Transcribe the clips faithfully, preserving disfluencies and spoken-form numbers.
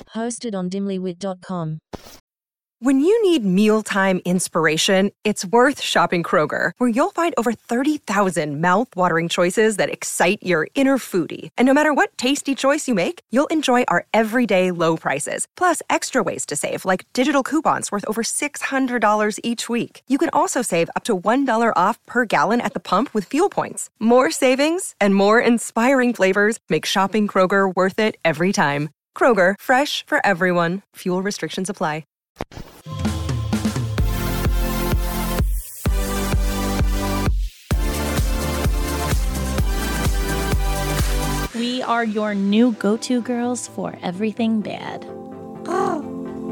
Hosted on dimlywit dot com. When you need mealtime inspiration, it's worth shopping Kroger, where you'll find over thirty thousand mouth-watering choices that excite your inner foodie. And no matter what tasty choice you make, you'll enjoy our everyday low prices, plus extra ways to save, like digital coupons worth over six hundred dollars each week. You can also save up to one dollar off per gallon at the pump with fuel points. More savings and more inspiring flavors make shopping Kroger worth it every time. Kroger, fresh for everyone. Fuel restrictions apply. We are your new go-to girls for everything bad. Oh.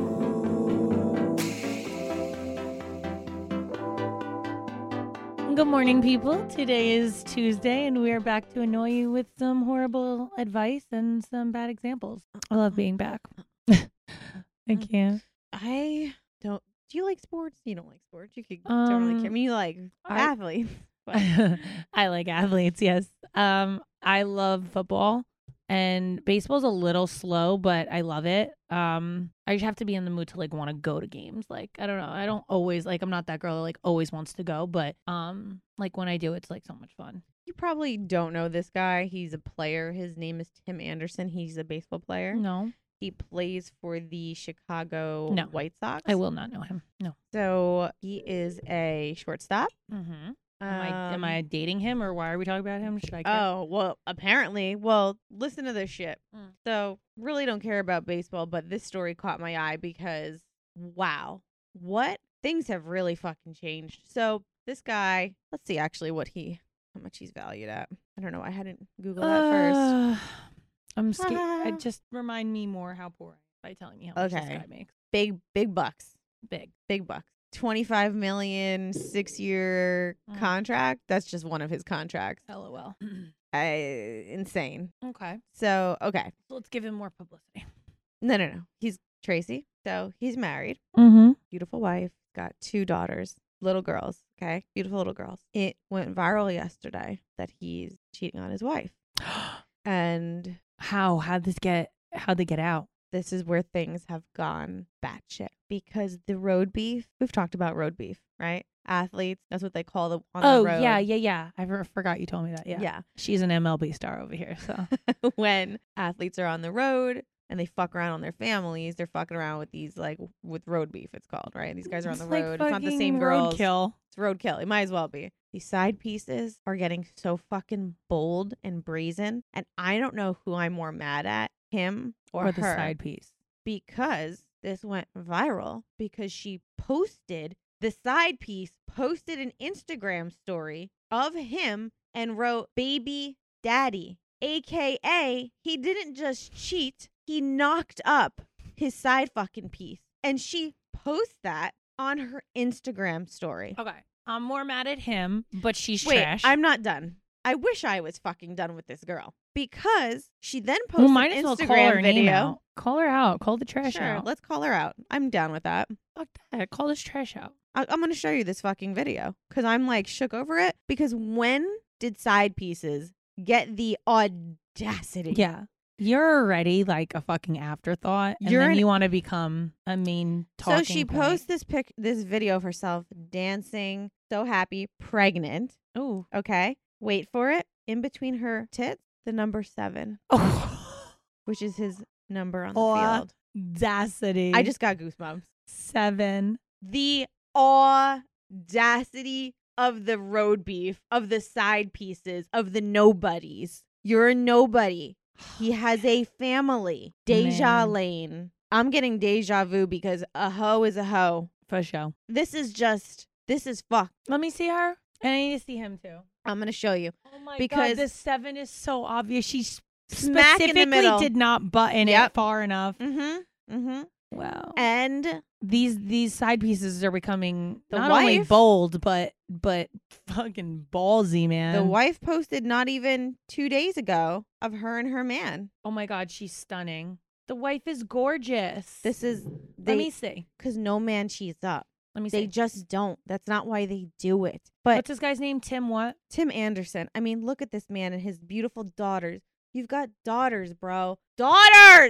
Good morning, people. Today is Tuesday, and we are back to annoy you with some horrible advice and some bad examples. I love being back. I can't. I don't. Do you like sports? You don't like sports. You could Um, don't really care. I mean, you like I- athletes. I like athletes, yes. Um, I love football, and baseball's a little slow, but I love it. Um, I just have to be in the mood to like want to go to games. Like, I don't know. I don't always like. I'm not that girl that like always wants to go, but um, like when I do, it's like so much fun. You probably don't know this guy. He's a player. His name is Tim Anderson. He's a baseball player. No, He plays for the Chicago No. White Sox. I will not know him. No. So he is a shortstop. Mm-hmm. Am I am Um, I dating him, or why are we talking about him? Should I? Care? Oh, well, apparently. Well, listen to this shit. Mm. So, really don't care about baseball, but this story caught my eye because, wow, what? Things have really fucking changed. So, this guy, let's see actually what he, how much he's valued at. I don't know. I hadn't Googled that first. Uh, I'm scared. I just remind me more how poor I am by telling me how much this Okay. guy makes. Big, big bucks. Big. Big bucks. twenty-five million, six year Mm. contract. That's just one of his contracts. LOL. I, insane. Okay. So, okay. So let's give him more publicity. No, no, no. He's Tracy. So, he's married. Mm-hmm. Beautiful wife, got two daughters, little girls, okay? Beautiful little girls. It went viral yesterday that he's cheating on his wife. And How? How'd this get? How'd they get out? this is where things have gone batshit because the road beef, we've talked about road beef, right? Athletes, that's what they call the on Oh, the road. yeah, yeah, yeah. I for- forgot you told me that. Yeah. Yeah. She's an M L B star over here, so. When athletes are on the road and they fuck around on their families, they're fucking around with these, like, with road beef, it's called, right? These guys are on It's the like road. It's not the fucking same girls. roadkill. It's roadkill. It might as well be. These side pieces are getting so fucking bold and brazen. And I don't know who I'm more mad at, him or, Or the her. side piece. Because this went viral because she posted, the side piece posted an Instagram story of him and wrote baby daddy, A K A he didn't just cheat, he knocked up his side fucking piece. And she posts that on her Instagram story. Okay. I'm more mad at him, but she's Wait, trash. I'm not done. I wish I was fucking done with this girl because she then posted well, might an as well Instagram call her video. name out. Call her out. Call the trash Sure, out. let's call her out. I'm down with that. Fuck that. Call this trash out. I- I'm going to show you this fucking video because I'm like shook over it. Because when did side pieces get the audacity? Yeah. You're already like a fucking afterthought, and You're then an- you want to become a main talking So she point. posts this pic, this video of herself dancing, so happy, pregnant. Oh. Okay, wait for it. In between her tits, the number seven, Oh. which is his number on the Aw. field. Audacity. I just got goosebumps. seven. The audacity of the road beef, of the side pieces, of the nobodies. You're a nobody. He has a family. Deja Man. Lane. I'm getting deja vu because a hoe is a hoe. For sure. This is just, this is fucked. Let me see her. And I need to see him too. I'm going to show you. Oh my Because- god, this seven is so obvious. She s- Smack in the specifically middle. did not button Yep. it far enough. Mm-hmm. Mm-hmm. Wow. And These these side pieces are becoming The not only wife- bold, but but fucking ballsy, man. the wife posted not even two days ago of her and her man. Oh my god, she's stunning. The wife is gorgeous. This is, Let me they, see. because no man cheats up. Let me They see. just don't. That's not why they do it. But What's this guy's name? Tim what? Tim Anderson. I mean, look at this man and his beautiful daughters. You've got daughters, bro. Daughters!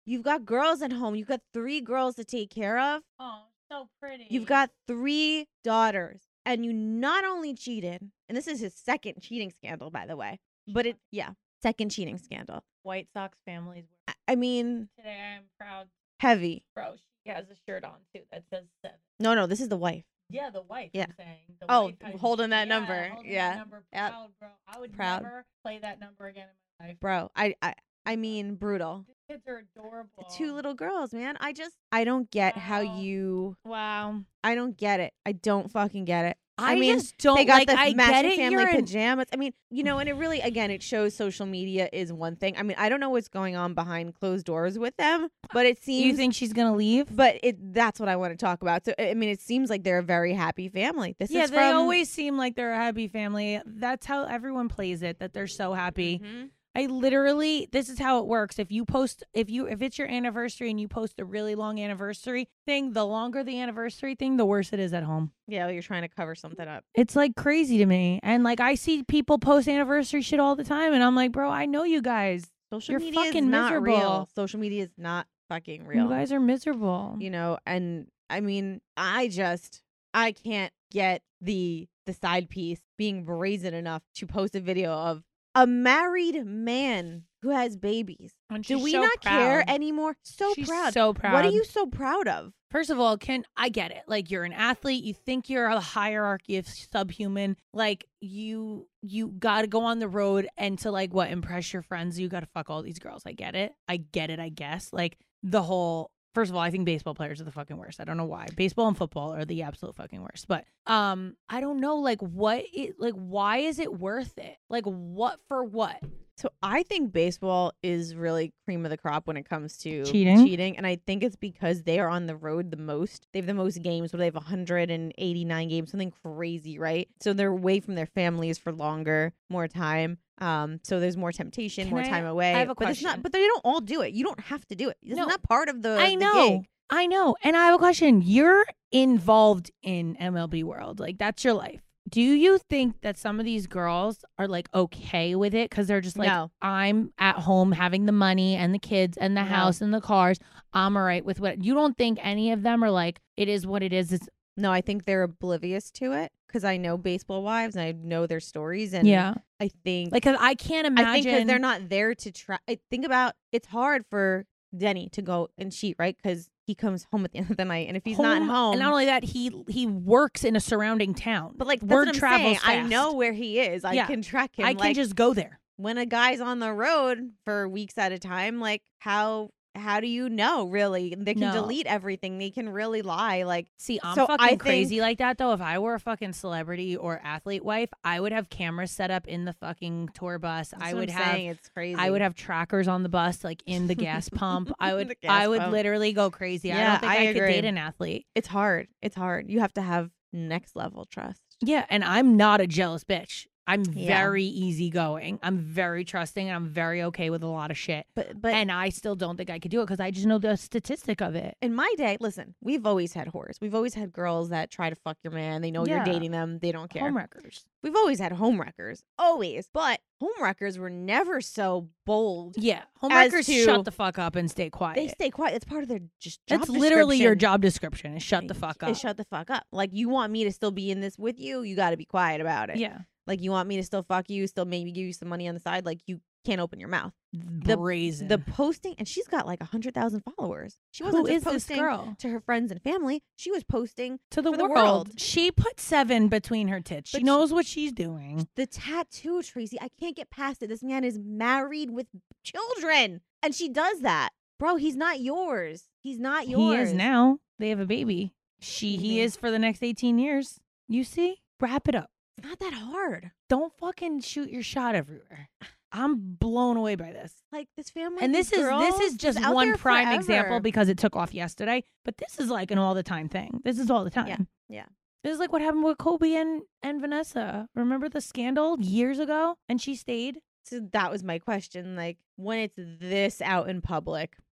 You've got girls at home. You've got three girls to take care of. Oh, so pretty. You've got three daughters. And you not only cheated, and this is his second cheating scandal, by the way. But it, yeah, second cheating scandal. White Sox families. I- I mean, Today I am proud. heavy. Bro, she has a shirt on too that says seven. No, no, this is the wife. Yeah, the wife. Yeah. I'm saying. The Oh, wife has- holding that yeah, number. holding Yeah. That number. Yep. Proud, bro. I would Proud. never play that number again in my life. Bro, I, I, I mean, brutal. These kids are adorable. Two little girls, man. I just, I don't get how Wow. you, Wow. I don't get it. I don't fucking get it. I, I mean, just don't they got like. the I matching get it. family You're in- pajamas. I mean, you know, and it really, again, it shows social media is one thing. I mean, I don't know what's going on behind closed doors with them, but it seems. You think she's gonna leave? But it that's what I want to talk about. So I mean, it seems like they're a very happy family. This Yeah, is they from, always seem like they're a happy family. That's how everyone plays it. That they're so happy. Mhm. I literally, this is how it works. If you post, if you, if it's your anniversary and you post a really long anniversary thing, the longer the anniversary thing, the worse it is at home. Yeah, well, you're trying to cover something up. It's like crazy to me. And like, I see people post anniversary shit all the time. And I'm like, bro, I know you guys. Social You're media is fucking not miserable. real. Social media is not fucking real. You guys are miserable. you know, and I mean, I just I can't get the the side piece being brazen enough to post a video of a married man who has babies. And Do she's we so not care proud. anymore? So She's proud. so proud. What are you so proud of? First of all, can I get it? Like, you're an athlete, you think you're a hierarchy of subhuman. Like, you you got to go on the road and to like what impress your friends. You got to fuck all these girls. I get it. I get it. I guess like the whole. First of all, I think baseball players are the fucking worst. I don't know why. Baseball and football are the absolute fucking worst. But um, I don't know. Like, what? It, like, why is it worth it? Like, what for what? So I think baseball is really cream of the crop when it comes to Cheating? cheating, and I think it's because they are on the road the most. They have the most games, but they have one hundred eighty-nine games, something crazy, right? So they're away from their families for longer, more time. Um, so there's more temptation, Can more I- time away. I have a but it's not. question. But they don't all do it. You don't have to do it. It's No, not part of the. I the know. gig. I know. And I have a question. You're involved in M L B world. Like, that's your life. Do you think that some of these girls are like okay with it because they're just like, No. I'm at home having the money and the kids and the No. house and the cars. I'm all right with what you don't think any of them are like, it is what it is. It's No, I think they're oblivious to it because I know baseball wives and I know their stories, and yeah. I think Like, 'cause I can't imagine. I think because they're not there to try. I think about it's hard for Denny to go and cheat, right? Because he comes home at the end of the night, and if he's not home, And not only that, he he works in a surrounding town. but like that's word what I'm travels saying. I fast. know where he is. I Yeah. can track him. I can like, just go there. when a guy's on the road for weeks at a time, like how how do you know really? They can No. delete everything. They can really lie. Like See, I'm So fucking I think- crazy like that though. If I were a fucking celebrity or athlete wife, I would have cameras set up in the fucking tour bus. that's I what would I'm have saying. It's crazy. I would have trackers on the bus, like in the gas pump. I would The gas I would pump. literally go crazy. I Yeah, don't think I I, could agree. date an athlete. It's hard. It's hard. You have to have next level trust. Yeah, and I'm not a jealous bitch. I'm Yeah. very easygoing. I'm very trusting and I'm very okay with a lot of shit. But but And I still don't think I could do it because I just know the statistic of it. in my day, listen, we've always had whores. We've always had girls that try to fuck your man. They know Yeah. you're dating them. They don't care. Homewreckers. We've always had homewreckers. Always. But homewreckers were never so bold. Yeah. As Homewreckers to- shut the fuck up and stay quiet. They stay quiet. It's part of their just job That's literally your description. job description is shut the fuck up. Is shut the fuck up. Like you want me to still be in this with you, you got to be quiet about it. Yeah. Like you want me to still fuck you, still maybe give you some money on the side. Like you can't open your mouth. The- Brazen. The posting, and she's got like a hundred thousand followers. She Who wasn't just is this posting girl? to her friends and family. She was posting to the for the world. world. She put seven between her tits. She But she- knows what she's doing. the tattoo, Tracy. I can't get past it. This man is married with children, and she does that, bro. He's not yours. He's not yours. He is now. They have a baby. She he Baby. is for the next eighteen years. You see? Wrap it up. It's not that hard. Don't fucking shoot your shot everywhere. I'm blown away by this. Like this family, And these this is this girls is just out one there prime forever. example because it took off yesterday. But this is like an all the time thing. This is all the time. Yeah, yeah. This is like what happened with Kobe and, and Vanessa. Remember the scandal years ago? And she stayed. So that was my question. Like when it's this out in public,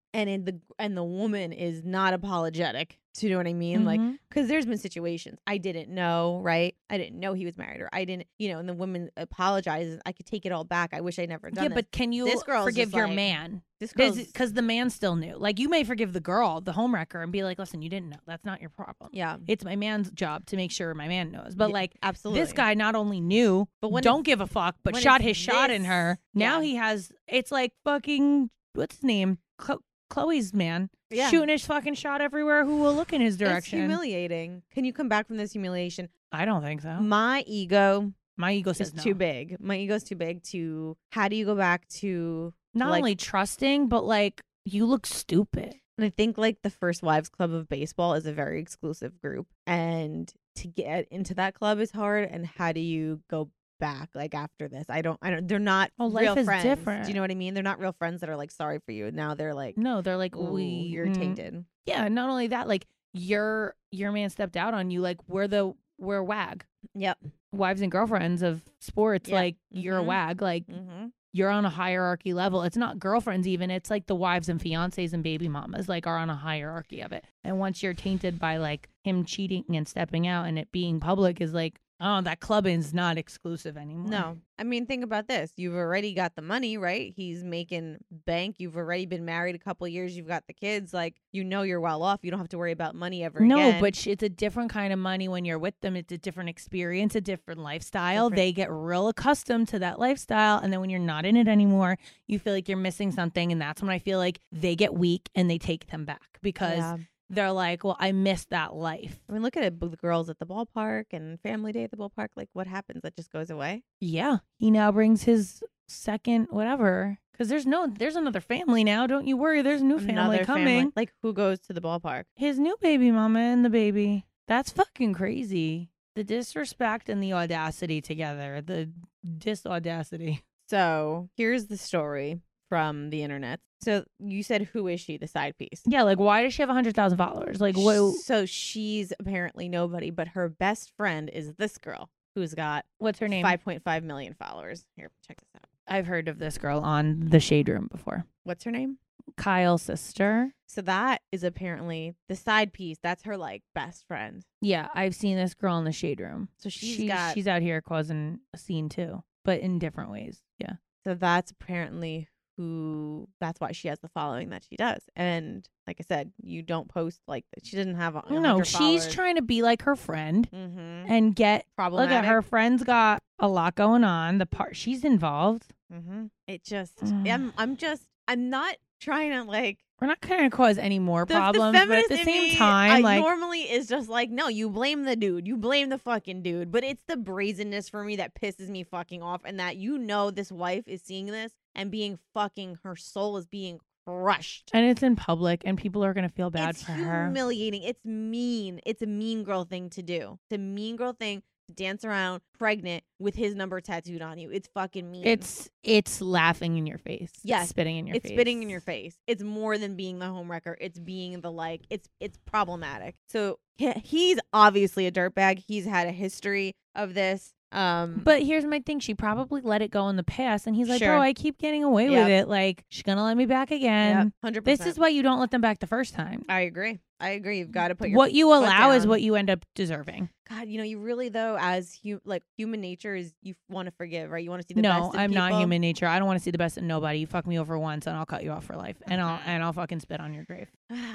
and in the and the woman is not apologetic. Do you know what I mean? Like, Mhm. because there's been situations I didn't know, right? I didn't know he was married, or I didn't, you know, and the woman apologizes. I could take it all back. I wish I never done Yeah, this. but can you This girl's forgive just your like- man? This girl's Because the man still knew. Like, you may forgive the girl, the homewrecker, and be like, listen, you didn't know. That's not your problem. yeah, It's my man's job to make sure my man knows. But, Yeah, like, absolutely. this guy not only knew, But but when don't it's- give a fuck, but when shot it's his shot in this- her. Now yeah. he has, it's like fucking, what's his name? Chlo- Chloe's man. Yeah. Shooting his fucking shot everywhere who will look in his It's direction. humiliating. Can you come back from this humiliation? I don't think so. My ego My ego is says no. too big. My ego's too big to. How do you go back to? Not like, only trusting, but like, you look stupid. And I think like the First Wives Club of baseball is a very exclusive group, and to get into that club is hard. And how do you go back like after this? I don't. I don't. They're not Oh, life real is friends. different. Do you know what I mean? They're not real friends that are like sorry for you. Now they're like, No, they're like, ooh, we, you're mm, tainted. Yeah, not only that, like your your man stepped out on you. Like we're the we're wag Yep. wives and girlfriends of sports. Yeah. Like you're a Mhm. wag. Like Mm-hmm. you're on a hierarchy level. It's not girlfriends even. It's like the wives and fiancés and baby mamas like are on a hierarchy of it. And once you're tainted by like him cheating and stepping out and it being public is like, oh, that club is not exclusive anymore. No, I mean, think about this. You've already got the money, right? He's making bank. You've already been married a couple of years. You've got the kids. Like, you know, you're well off. You don't have to worry about money ever No, again. but sh- it's a different kind of money when you're with them. It's a different experience, a different lifestyle. Different- They get real accustomed to that lifestyle. And then when you're not in it anymore, you feel like you're missing something. And that's when I feel like they get weak and they take them back because Yeah. they're like, well, I missed that life. I mean, look at it. The girls at the ballpark and family day at the ballpark. Like, what happens? That just goes away. Yeah. He now brings his second whatever. Because there's no, there's another family now. Don't you worry. There's a new family Another coming. Like, who goes to the ballpark? His new baby mama and the baby. That's fucking crazy. The disrespect and the audacity together. The disaudacity. So here's the story from the internet. So you said, who is she? The side piece. Yeah, like why does she have one hundred thousand followers? Like what? So she's apparently nobody, but her best friend is this girl who's got What's her name? five point five million followers. Here, check this out. I've heard of this girl on the Shade Room before. What's her name? Kyle's sister. So that is apparently the side piece. That's her like best friend. Yeah, I've seen this girl in the Shade Room. So she's She- got. she's out here causing a scene too, but in different ways. Yeah. So that's apparently who. That's why she has the following that she does. And like I said, you don't post like that. She doesn't have. A, No, she's trying to be like her friend Mm-hmm. and get. Problematic. Look at her friend's got a lot going on. The part she's involved. Mm-hmm. It just. Mm. I'm. I'm just. I'm not trying to like. We're not going to cause any more The- problems, the but at feminist the in same me, time, I like normally is just like, no, you blame the dude, you blame the fucking dude, but it's the brazenness for me that pisses me fucking off, and that you know this wife is seeing this and being fucking, her soul is being crushed. and it's in public, and people are going to feel bad It's for her. humiliating. It's mean. It's a mean girl thing to do. It's a mean girl thing to dance around pregnant with his number tattooed on you. It's fucking mean. It's it's laughing in your face. Yes, It's spitting in your it's face. spitting in your face. It's more than being the homewrecker. It's being the like. It's it's problematic. So he, he's obviously a dirtbag. He's had a history of this. Um, But here's my thing: she probably let it go in the past, and he's like, Sure. "Bro, I keep getting away Yep. with it. Like, she's gonna let me back again." hundred This percent. is why you don't let them back the first time. I agree. I agree. You've got to put your What you foot allow is down. what you end up deserving. God, you know, you really though, as hu- like human nature is, you want to forgive, right? You want to see the No, best in I'm not people. human nature. I don't want to see the best in nobody. You fuck me over once, and I'll cut you off for life, and I'll Mhm. and I'll fucking spit on your grave.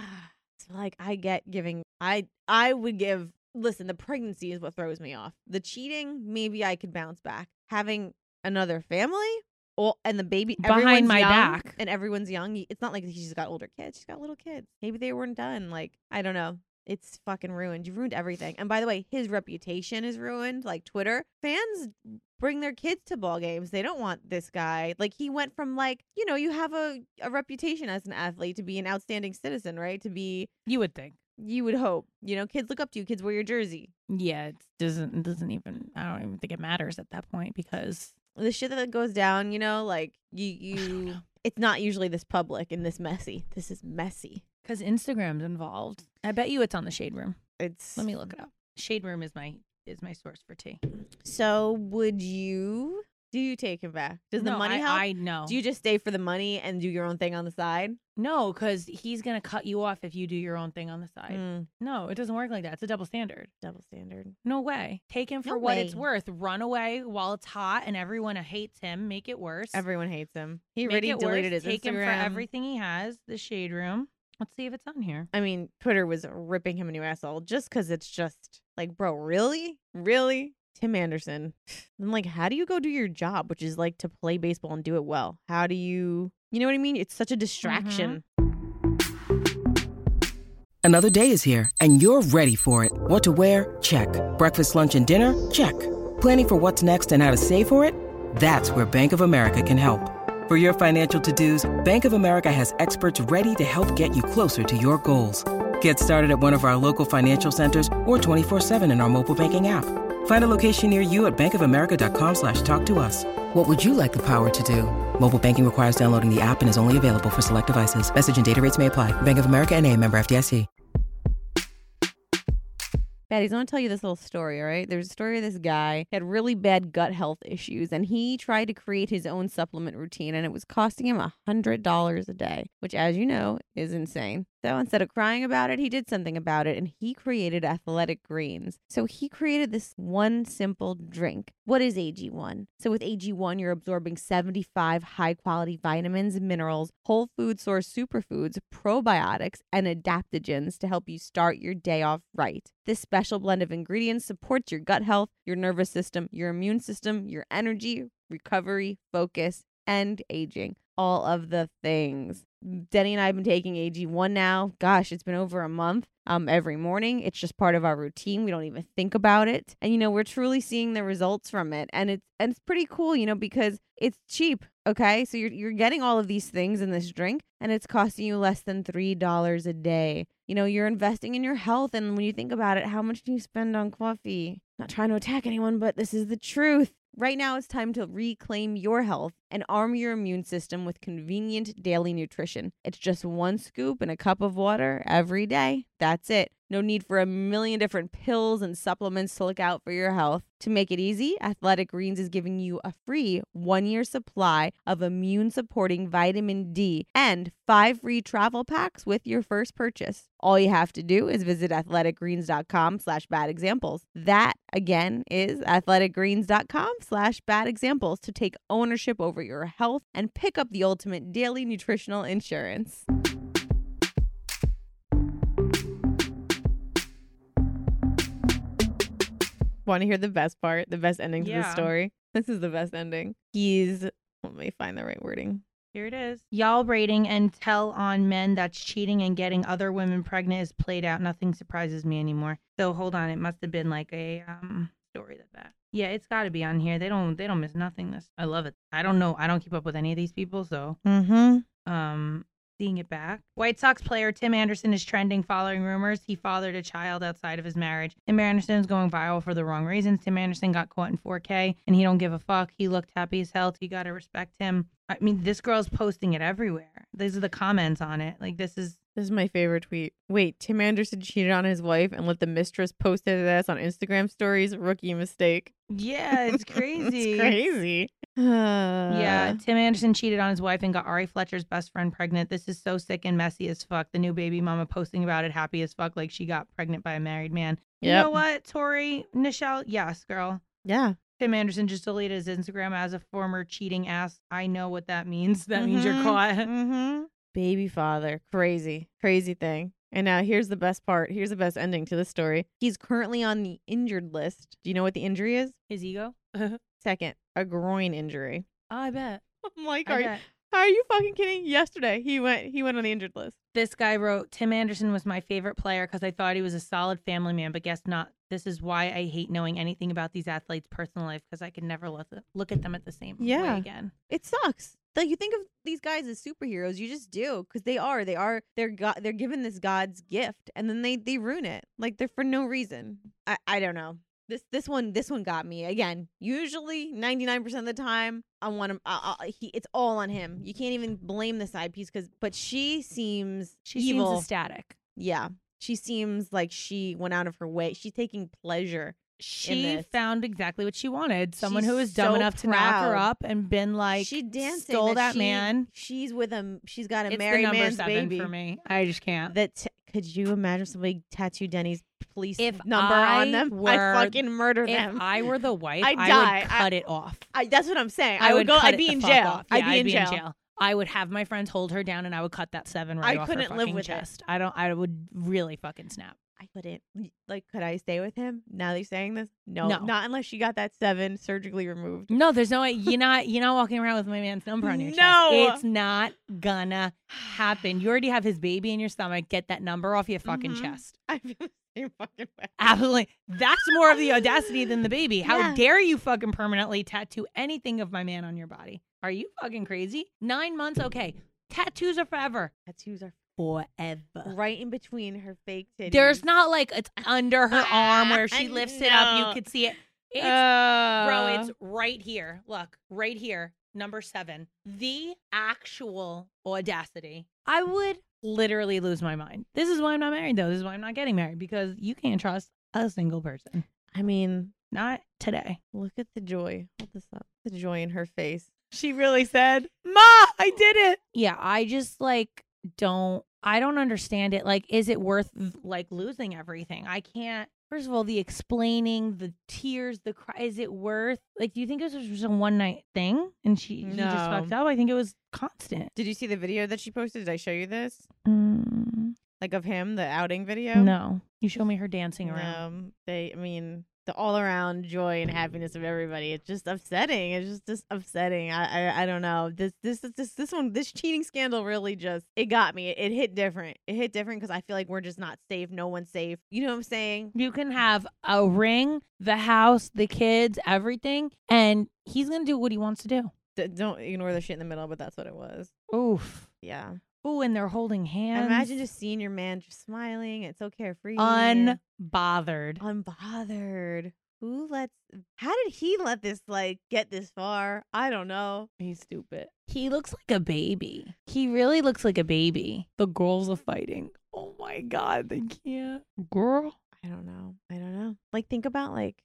So like I get giving I I would give listen, the pregnancy is what throws me off. The cheating, maybe I could bounce back. Having another family or and the baby Behind everyone's my young, back. and everyone's young. It's not like she's got older kids. She's got little kids. Maybe they weren't done. Like, I don't know. It's fucking ruined. You ruined everything. And by the way, his reputation is ruined. Like Twitter fans bring their kids to ball games. They don't want this guy. Like he went from like, you know, you have a, a reputation as an athlete to be an outstanding citizen, right? To be, You would think. you would hope, you know, kids look up to you. Kids wear your jersey. Yeah, it doesn't it doesn't even. I don't even think it matters at that point because The shit that goes down, you know, like you, you, it's not usually this public and this messy. This is messy. because Instagram's involved. I bet you it's on the Shade Room. It's Let me look it up. Shade Room is my is my source for tea. So would you Do you take him back? Does no, the money I, help? I know. Do you just stay for the money and do your own thing on the side? No, because he's gonna cut you off if you do your own thing on the side. Mm, No, it doesn't work like that. It's a double standard. double standard. No way. Take him for No what it's way. worth. Run away while it's hot and everyone hates him. Make it worse. Everyone hates him. He Make already it deleted worse. his Take him for Instagram. everything he has. The Shade Room. Let's see if it's on here. I mean, Twitter was ripping him a new asshole just because it's just like, bro, really? Really? Tim Anderson. I'm like, how do you go do your job, which is like to play baseball and do it well? How do you, you know what I mean? It's such a distraction. Another day is here, and you're ready for it. What to wear? Check. Breakfast, lunch, and dinner? Check. Planning for what's next and how to save for it? That's where Bank of America can help. For your financial to-dos, Bank of America has experts ready to help get you closer to your goals. Get started at one of our local financial centers or twenty-four seven in our mobile banking app. Find a location near you at bankofamerica.com slash talk to us. What would you like the power to do? Mobile banking requires downloading the app and is only available for select devices. Message and data rates may apply. Bank of America N A, member F D I C. Baddies, I want to tell you this little story, all right? There's a story of this guy he had really bad gut health issues, and he tried to create his own supplement routine, and it was costing him one hundred dollars a day, which, as you know, is insane. So instead of crying about it, he did something about it, and he created Athletic Greens. So he created this one simple drink. What is A G one? So with A G one, you're absorbing seventy-five high-quality vitamins, minerals, whole food source superfoods, probiotics, and adaptogens to help you start your day off right. This special blend of ingredients supports your gut health, your nervous system, your immune system, your energy, recovery, focus, and aging. All of the things. Denny and I have been taking A G one now. Gosh, it's been over a month. Um, every morning. It's just part of our routine. We don't even think about it. And, you know, we're truly seeing the results from it. And it's and it's pretty cool, you know, because it's cheap. Okay. So you're you're getting all of these things in this drink and it's costing you less than three dollars a day. You know, you're investing in your health. And when you think about it, how much do you spend on coffee? Not trying to attack anyone, but this is the truth. Right now, it's time to reclaim your health and arm your immune system with convenient daily nutrition. It's just one scoop in a cup of water every day. That's it. No need for a million different pills and supplements to look out for your health. To make it easy, Athletic Greens is giving you a free one-year supply of immune-supporting vitamin D and five free travel packs with your first purchase. All you have to do is visit athleticgreens.com slash bad examples. That, again, is athleticgreens.com slash bad examples to take ownership over your health and pick up the ultimate daily nutritional insurance. Want to hear the best part, the best ending to Yeah. the story? This is the best ending. He's, let me find the right wording. Here it is. Y'all rating and tell on men that's cheating and getting other women pregnant is played out. Nothing surprises me anymore. So hold on, it must have been like a um story that that. Yeah, it's got to be on here. They don't they don't miss nothing. This I love it. I don't know. I don't keep up with any of these people, so Mm-hmm. um seeing it back. White Sox player Tim Anderson is trending following rumors he fathered a child outside of his marriage. Tim Anderson is going viral for the wrong reasons. Tim Anderson got caught in four K and he don't give a fuck. He looked happy as hell. You gotta respect him. I mean, this girl's posting it everywhere. These are the comments on it. Like, this is This is my favorite tweet. Wait, Tim Anderson cheated on his wife and let the mistress post his ass on Instagram stories? Rookie mistake. yeah, it's crazy. It's crazy. Yeah, Tim Anderson cheated on his wife and got Ari Fletcher's best friend pregnant. This is so sick and messy as fuck. The new baby mama posting about it, happy as fuck, like she got pregnant by a married man. You Yep. know what, Tori, Nichelle? Yes, girl. Yeah. Tim Anderson just deleted his Instagram as a former cheating ass. I know what that means. That means you're Mhm. caught. Mm-hmm. Baby father. Crazy. Crazy thing. And now here's the best part. Here's the best ending to the story. He's currently on the injured list. Do you know what the injury is? His ego? oh, Second, a groin injury. I bet. I'm like, I are you, bet. are you fucking kidding? Yesterday, he went he went on the injured list. This guy wrote, Tim Anderson was my favorite player because I thought he was a solid family man, but guess not. This is why I hate knowing anything about these athletes' personal life because I could never look at, look at them at the same Yeah. way again. It sucks. Like, you think of these guys as superheroes, you just do, because they are. They are. They're God. They're given this God's gift, and then they they ruin it. Like, they're for no reason. I I don't know. This this one this one got me again. Usually, ninety-nine percent of the time, I want him. Uh, uh, he it's all on him. You can't even blame the side piece because. But she seems She evil. seems ecstatic. Yeah, she seems like she went out of her way. She's taking pleasure She this. found exactly what she wanted. Someone She's who was dumb so enough to knock her proud. up and been like, she dancing stole that, that she- man. She's with him. She's got a It's the married number man's seven baby. for me. I just can't. That t- could you imagine somebody tattoo Denny's police If number I on them? were- I'd fucking murder If them. I were the wife, I'd I die. would cut I- it off. I, that's what I'm saying. I, I, would would go. cut I'd it be the in fuck jail. off. I'd Yeah, be I'd in jail. I would have my friends hold her down, and I would cut that seven right I off couldn't her live fucking with it. chest. I don't. I would really fucking snap. I couldn't. Like, could I stay with him? Now that you're saying this, no, No. not unless she got that seven surgically removed. No, there's no way. You're not. You're not walking around with my man's number on your chest. No. It's not gonna happen. You already have his baby in your stomach. Get that number off your fucking Mhm. chest. I feel the same fucking way. Absolutely. That's more of the audacity than the baby. How Yeah. dare you fucking permanently tattoo anything of my man on your body? Are you fucking crazy? Nine months, okay. Tattoos are forever. Tattoos are Forever. right in between her fake titties. There's not like it's under her arm where she lifts it up. No. You could see it. It's, Uh, bro, it's right here. Look, right here. Number seven. The actual audacity. I would literally lose my mind. This is why I'm not married, though. This is why I'm not getting married, because you can't trust a single person. I mean, Not today. look at the joy. Hold this up. The joy in her face. She really said, Ma, I did it. Yeah, I just like don't, I don't understand it. Like, is it worth like losing everything? I can't. First of all, the explaining, the tears, the cry, is it worth, like, do you think it was just a one night thing and she, she just No. fucked up? I think it was constant. Did you see the video that she posted? Did I show you this? Mm, Like of him, the outing video? no. You show me her dancing around. Um, they, I mean, the all around joy and happiness of everybody. It's just upsetting. It's just, just upsetting. I, I, I don't know. This, this, this, this one, this cheating scandal really just, it got me. It, it hit different. It hit different because I feel like we're just not safe. No one's safe. You know what I'm saying? You can have a ring, the house, the kids, everything, and he's going to do what he wants to do. D- don't ignore the shit in the middle, but that's what it was. Oof. Yeah. Ooh, and they're holding hands. Imagine just seeing your man just smiling. It's so carefree. unbothered. Unbothered. Who lets, how did he let this, like, get this far? I don't know. He's stupid. He looks like a baby. He really looks like a baby. The girls are fighting. Oh my God, they can't. Girl. I don't know. I don't know. Like, think about, like,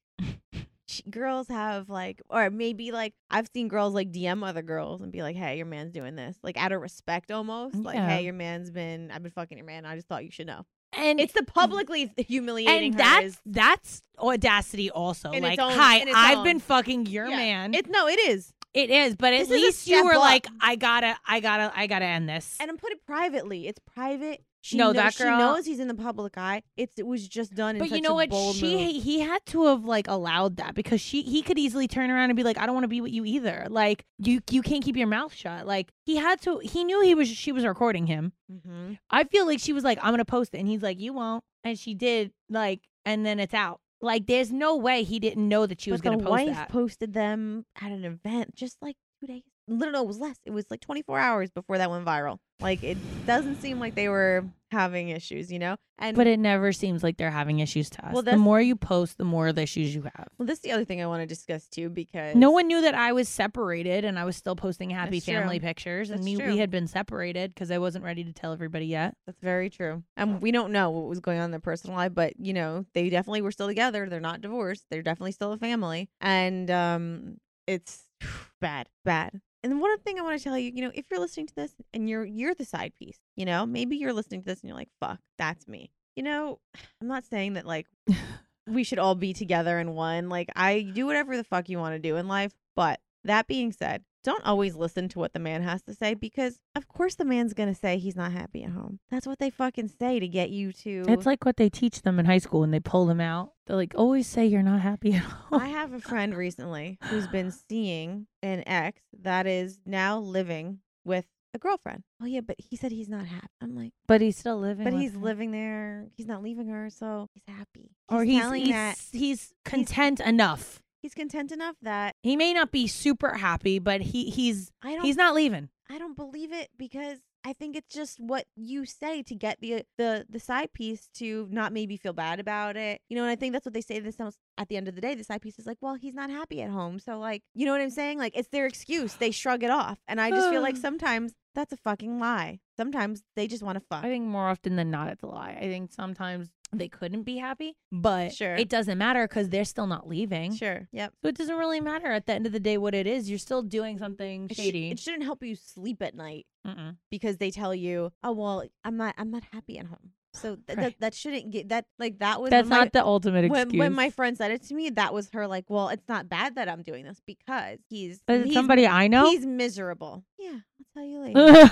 sh- girls have, like, or maybe, like, I've seen girls, like, D M other girls and be like, hey, your man's doing this. Like, out of respect almost. Like, Yeah. hey, your man's been, I've been fucking your man. I just thought you should know. And It's the publicly humiliating and her that's is- that's audacity also. In Like, its own- hi, in its I've own. been fucking your Yeah. man. It, no, it is. it is, but at This is a least you step were up. like, I gotta, I gotta, I gotta end this. And I'm put it privately. It's private. She No, knows, that she girl- knows he's in the public eye. It's it was just done in But such you know a what? bold She move. he had to have like allowed that, because she he could easily turn around and be like, I don't want to be with you either. Like, you you can't keep your mouth shut. Like, he had to. He knew he was she was recording him. Mm-hmm. I feel like she was like, I'm gonna post it, and he's like, you won't, and she did. Like, and then it's out. Like, there's no way he didn't know that she was But gonna the post wife that. posted them at an event just like two days. Literally, no, it was less. It was like twenty-four hours before that went viral. Like, it doesn't seem like they were having issues, you know? And But it never seems like they're having issues to us. Well, the that's- more you post, the more the issues you have. well, this is the other thing I want to discuss too, because No one knew that I was separated, and I was still posting happy That's true. family pictures, and That's we, true. we had been separated because I wasn't ready to tell everybody yet. That's very true. And we don't know what was going on in their personal life, but you know, they definitely were still together. They're not divorced. They're definitely still a family. And um it's bad. Bad. And one thing I want to tell you, you know, if you're listening to this and you're you're the side piece, you know, maybe you're listening to this and you're like, fuck, that's me. You know, I'm not saying that like we should all be together in one. Like, I do whatever the fuck you want to do in life. But that being said, don't always listen to what the man has to say, because of course the man's going to say he's not happy at home. That's what they fucking say to get you to. It's like what they teach them in high school when they pull them out. They're like, always say you're not happy at home. I have a friend recently who's been seeing an ex that is now living with a girlfriend. Oh yeah, but he said he's not happy. I'm like, But he's still living. but with he's her. living there. He's not leaving her, so he's happy. or he's telling he's, that he's content enough. he's content enough that He may not be super happy, but he he's I don't he's not leaving. I don't believe it, because I think it's just what you say to get the the the side piece to not maybe feel bad about it. You know, and I think that's what they say this sounds at the end of the day. The side piece is like, well, he's not happy at home. So like, you know what I'm saying? Like, it's their excuse. They shrug it off. And I just feel like sometimes That's a fucking lie. Sometimes they just want to fuck. I think more often than not, it's a lie. I think sometimes they couldn't be happy, but Sure. it doesn't matter because they're still not leaving. Sure. Yep. So it doesn't really matter at the end of the day what it is. You're still doing something It, sh- shady. it shouldn't help you sleep at night Mm-mm. because they tell you, "Oh well, I'm not. I'm not happy at home." So th- Right. that that shouldn't get that like that was That's when my- not the ultimate excuse. when when my friend said it to me. That was her like, "Well, it's not bad that I'm doing this because he's But it's he's, somebody I know. he's miserable." Yeah, I'll tell you later.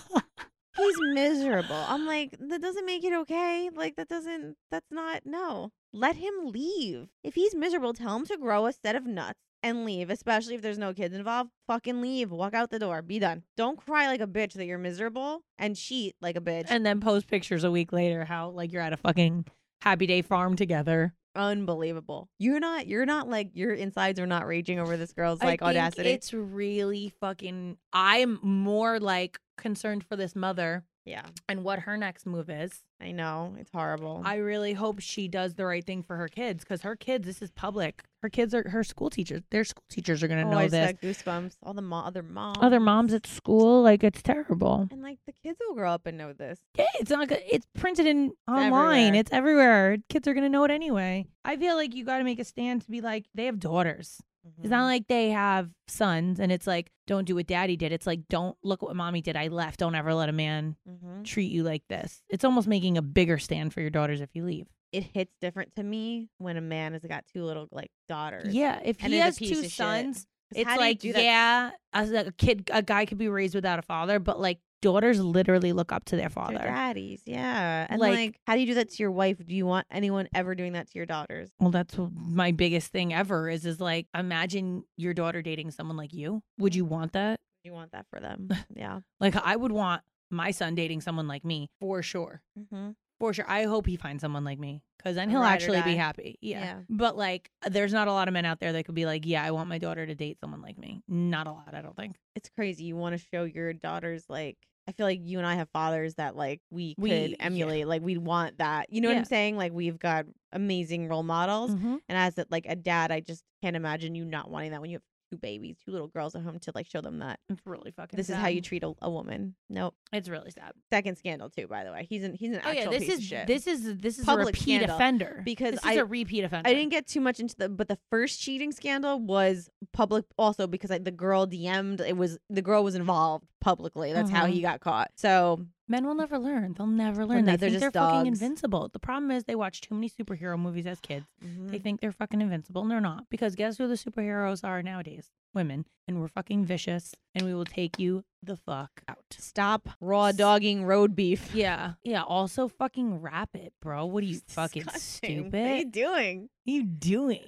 He's miserable. I'm like, that doesn't make it okay. Like, that doesn't, that's not, no. Let him leave. If he's miserable, tell him to grow a set of nuts and leave, especially if there's no kids involved. Fucking leave. Walk out the door. Be done. Don't cry like a bitch that you're miserable and cheat like a bitch. And then post pictures a week later how like you're at a fucking Happy Day farm together. Unbelievable. You're not, you're not like, your insides are not raging over this girl's like I think audacity. It's really fucking. I'm more like concerned for this mother Yeah, and what her next move is. I know. It's horrible. I really hope she does the right thing for her kids because her kids, this is public. Her kids are her school teachers. Their school teachers are going to oh, know I just this. got goosebumps. All the mo- other moms. Other moms at school, like it's terrible. And like the kids will grow up and know this. Yeah, it's not. good. It's printed in online. everywhere. It's everywhere. Kids are gonna know it anyway. I feel like you got to make a stand to be like they have daughters. It's not like they have sons, and it's like don't do what daddy did. It's like don't look what mommy did. I left. Don't ever let a man Mm-hmm. treat you like this. It's almost making a bigger stand for your daughters if you leave. It hits different to me when a man has got two little like daughters. Yeah, if And he is a has piece two of shit. sons, 'Cause it's how do you like do that? yeah, as a kid, a guy could be raised without a father, but like daughters literally look up to their Their father. daddies, yeah. And Like- like, how do you do that to your wife? Do you want anyone ever doing that to your daughters? Well, that's wh- my biggest thing ever is is like imagine your daughter dating someone like you. Would you want that? You want that for them? Yeah. Like I would want my son dating someone like me for sure. Mm-hmm. For sure. I hope he finds someone like me because then A he'll ride or actually be die. happy. Yeah. Yeah. But like there's not a lot of men out there that could be like, yeah, I want my daughter to date someone like me. Not a lot, I don't think. It's crazy. You want to show your daughters like. I feel like you and I have fathers that like we could We- yeah. emulate. Like we'd want that. You know what Yeah. I'm saying? Like we've got amazing role models. Mhm. And as a, like a dad, I just can't imagine you not wanting that when you have two babies, two little girls at home to like show them that It's really fucking this is sad. how you treat a, a woman. Nope. It's really sad. Second scandal too, by the way. He's an he's an Oh actual yeah, this piece is of shit. this is this is Public a repeat scandal. offender. Because this I- is a repeat offender. I didn't get too much into the, but the first cheating scandal was public also because I, the girl D M'd. It was the girl was involved publicly. That's how Uh-huh. he got caught. So Men will never learn. They'll never learn. no, they they're think just they're fucking dogs. invincible. The problem is they watch too many superhero movies as kids. mhm. They think they're fucking invincible, and they're not. Because guess who the superheroes are nowadays? Women. And we're fucking vicious, and we will take you the fuck out. stop raw dogging road beef. Yeah. Yeah. Also, fucking wrap it, bro. What are you, It's fucking disgusting. stupid? What are you doing? What are you doing?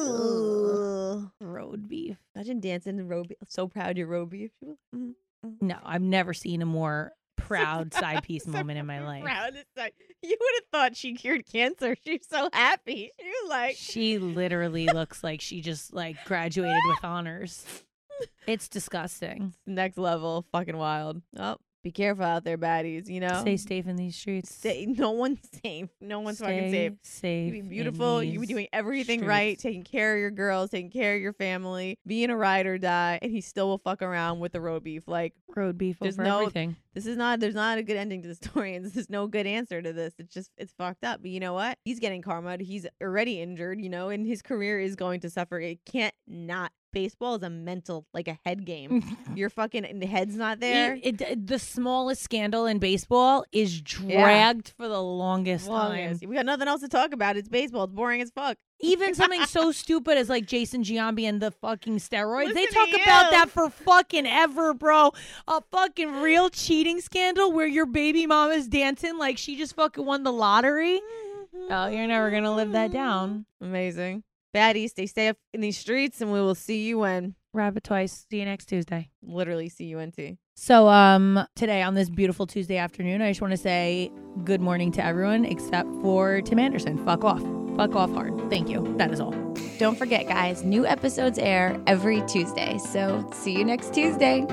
Ugh. Road beef. Imagine dancing in road beef. So proud you're road beef. Mm. No, I've never seen a more proud side piece So moment in my life. proud. It's like, you would have thought she cured cancer. She's so happy. She was like, She literally looks like she just like graduated with honors. It's disgusting. next level, fucking wild. Oh, be careful out there, baddies. You know, Stay safe in these streets. Stay, no one's safe. No one's fucking safe. Safe. You be in beautiful. You be these doing everything right, streets. taking care of your girls, taking care of your family, being a ride or die, and he still will fuck around with the road beef. Like, Road beef There's over no- everything. this is not, there's not a good ending to the story, and there's no good answer to this. It's just, it's fucked up. But you know what? He's getting karma. He's already injured, you know, and his career is going to suffer. It can't not. Baseball is a mental, like a head game. Your fucking head's not there. It, it- the smallest scandal in baseball is dragged for the longest time. Longest. We got nothing else to talk about. It's baseball. It's boring as fuck. Even something so stupid as like Jason Giambi and the fucking steroids. they Listen talk to about you. that for fucking ever, bro. A fucking real cheating scandal where your baby mama's dancing like she just fucking won the lottery. Oh, you're never gonna live that down. Amazing. Baddies, they stay up in these streets, and we will see you when. Rabbit twice. See you next Tuesday. Literally see you N T. So um today on this beautiful Tuesday afternoon, I just want to say good morning to everyone except for Tim Anderson. Fuck off. Fuck off hard. Thank you. That is all. Don't forget, guys, new episodes air every Tuesday. So see you next Tuesday.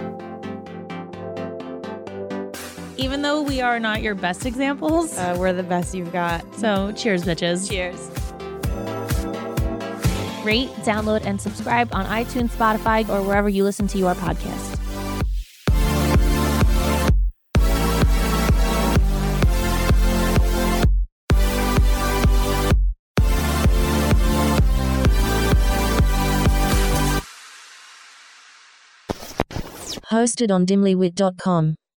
Even though we are not your best examples. Uh, we're the best you've got. So cheers, bitches. Cheers. Rate, download, and subscribe on iTunes, Spotify, or wherever you listen to your podcast. Hosted on dimlywit dot com.